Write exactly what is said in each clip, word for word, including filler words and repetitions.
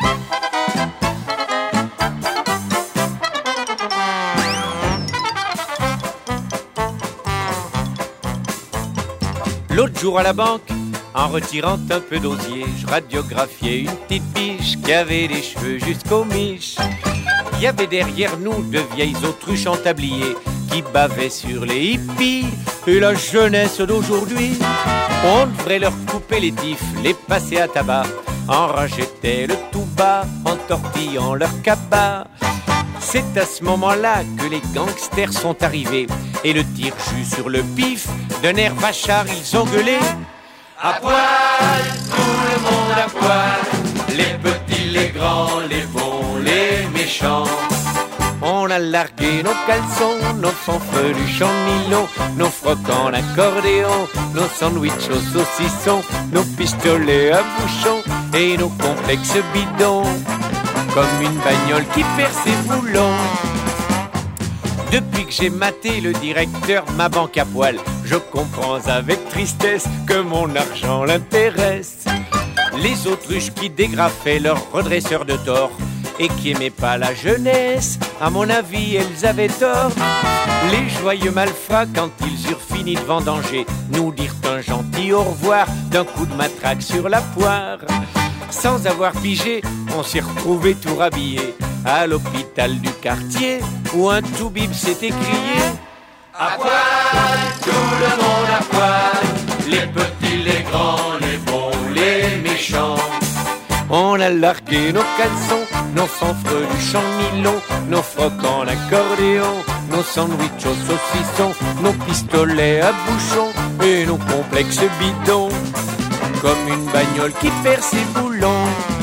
L'autre jour à la banque, en retirant un peu d'osier, je radiographiais une petite biche qui avait les cheveux jusqu'aux miches. Il y avait derrière nous de vieilles autruches en tablier qui bavaient sur les hippies et la jeunesse d'aujourd'hui. On devrait leur couper les tifs, les passer à tabac, en racheter le tout bas, en tortillant leur cabas. C'est à ce moment-là que les gangsters sont arrivés et le tire-jus sur le pif, d'un air vachard, ils ont gueulé. À poil, tout le monde à poil, les petits, les grands, les bons, les méchants. On a largué nos caleçons, nos fanfreluches en nylon, nos frocs en accordéon, nos sandwichs au saucisson, nos pistolets à bouchon et nos complexes bidons, comme une bagnole qui perd ses boulons. Depuis que j'ai maté le directeur de ma banque à poil, je comprends avec tristesse que mon argent l'intéresse. Les autruches qui dégrafaient leurs redresseurs de tort et qui aimaient pas la jeunesse, à mon avis elles avaient tort. Les joyeux malfrats, quand ils eurent fini de vendanger, nous dirent un gentil au revoir d'un coup de matraque sur la poire. Sans avoir pigé, on s'est retrouvés tout rhabillés à l'hôpital du quartier où un toubib s'est écrié. À poil, tout le monde à poil, les petits, les grands, les bons, les méchants. On a largué nos caleçons, nos fanfreluches en nylon, nos frocs en accordéon, nos sandwichs au saucisson, nos pistolets à bouchon et nos complexes bidons, comme une bagnole qui perd ses boulons.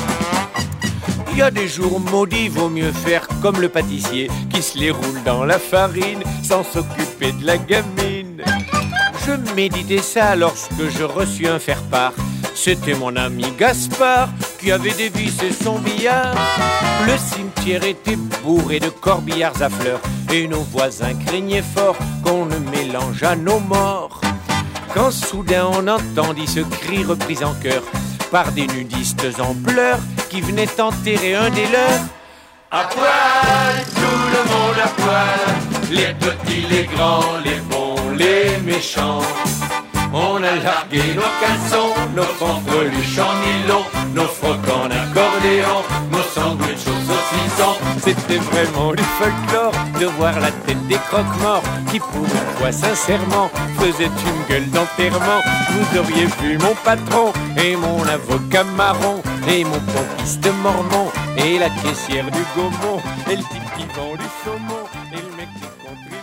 Il y a des jours maudits, vaut mieux faire comme le pâtissier qui se les roule dans la farine sans s'occuper de la gamine. Je méditais ça lorsque je reçus un faire-part. C'était mon ami Gaspard qui avait dévissé son billard. Le cimetière était bourré de corbillards à fleurs et nos voisins craignaient fort qu'on ne mélange à nos morts. Quand soudain on entendit ce cri repris en chœur par des nudistes en pleurs qui venaient enterrer un des leurs. À poil, tout le monde à poil, les petits, les grands, les bons, les méchants. On a largué nos caleçons, nos fanfreluches en nylon, nos frocs en accordéon, nos sandwichs au saucisson. C'était vraiment du folklore de voir la tête des croque-morts qui pour une fois sincèrement faisaient une gueule d'enterrement. Vous auriez vu mon patron et mon avocat marron et mon pompiste mormon et la caissière du Gaumont et le type qui vend du saumon et le mec qui contribue